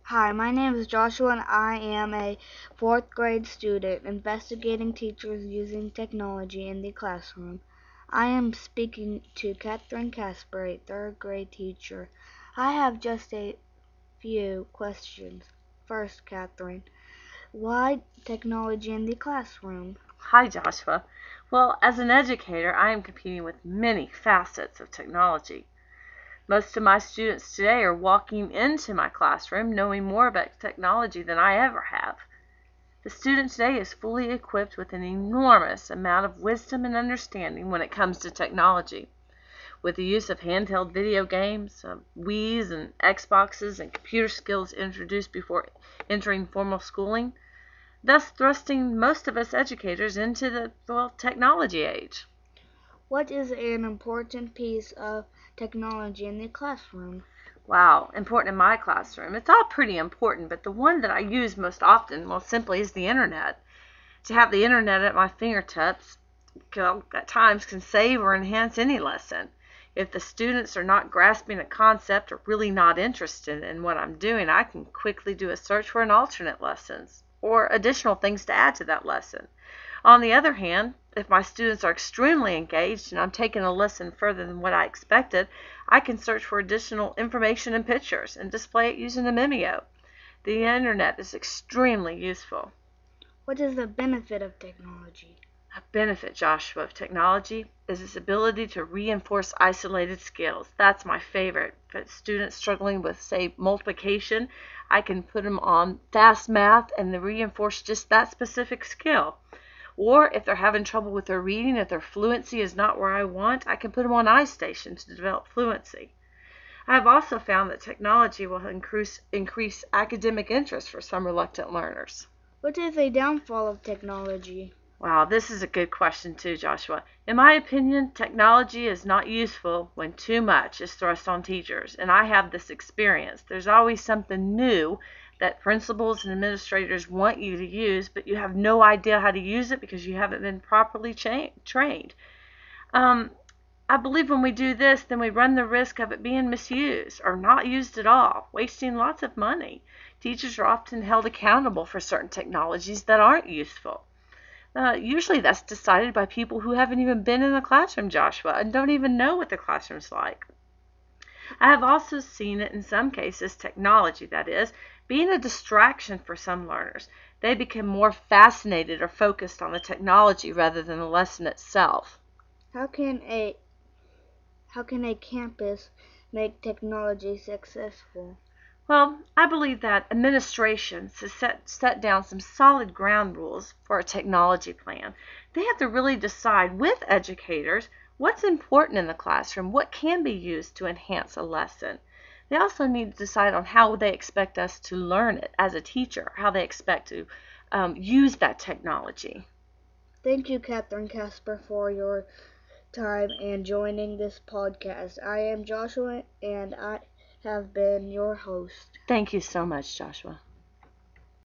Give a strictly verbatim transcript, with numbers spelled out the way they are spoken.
Hi, my name is Joshua and I am a fourth grade student investigating teachers using technology in the classroom. I am speaking to Catherine Casper, a third grade teacher. I have just a few questions. First, Catherine, why technology in the classroom? Hi, Joshua. Well, as an educator, I am competing with many facets of technology. Most of my students today are walking into my classroom knowing more about technology than I ever have. The student today is fully equipped with an enormous amount of wisdom and understanding when it comes to technology. With the use of handheld video games, uh, Wii's and Xboxes, and computer skills introduced before entering formal schooling, thus thrusting most of us educators into the well, technology age. What is an important piece of technology in the classroom? Wow, important in my classroom. It's all pretty important, but the one that I use most often, well, simply is the internet. To have the internet at my fingertips at times can save or enhance any lesson. If the students are not grasping a concept or really not interested in what I'm doing, I can quickly do a search for an alternate lessons or additional things to add to that lesson. On the other hand, if my students are extremely engaged and I'm taking a lesson further than what I expected, I can search for additional information and pictures and display it using a Mimeo. The internet is extremely useful. What is the benefit of technology? A benefit, Joshua, of technology is its ability to reinforce isolated skills. That's my favorite. For students struggling with, say, multiplication, I can put them on fast math and reinforce just that specific skill. Or if they're having trouble with their reading, if their fluency is not where I want, I can put them on iStation to develop fluency. I have also found that technology will increase, increase academic interest for some reluctant learners. What is a downfall of technology? Wow, this is a good question too, Joshua. In my opinion, technology is not useful when too much is thrust on teachers, and I have this experience. There's always something new that principals and administrators want you to use, but you have no idea how to use it because you haven't been properly cha- trained. Um, I believe when we do this, then we run the risk of it being misused or not used at all, wasting lots of money. Teachers are often held accountable for certain technologies that aren't useful. Uh, usually that's decided by people who haven't even been in the classroom, Joshua, and don't even know what the classroom's like. I have also seen it in some cases, technology that is, being a distraction for some learners. They become more fascinated or focused on the technology rather than the lesson itself. How can a how can a campus make technology successful? Well, I believe that administration should set, set down some solid ground rules for a technology plan. They have to really decide with educators what's important in the classroom, what can be used to enhance a lesson. They also need to decide on how they expect us to learn it as a teacher, how they expect to um, use that technology. Thank you, Catherine Casper, for your time and joining this podcast. I am Joshua and I have been your host. Thank you so much, Joshua.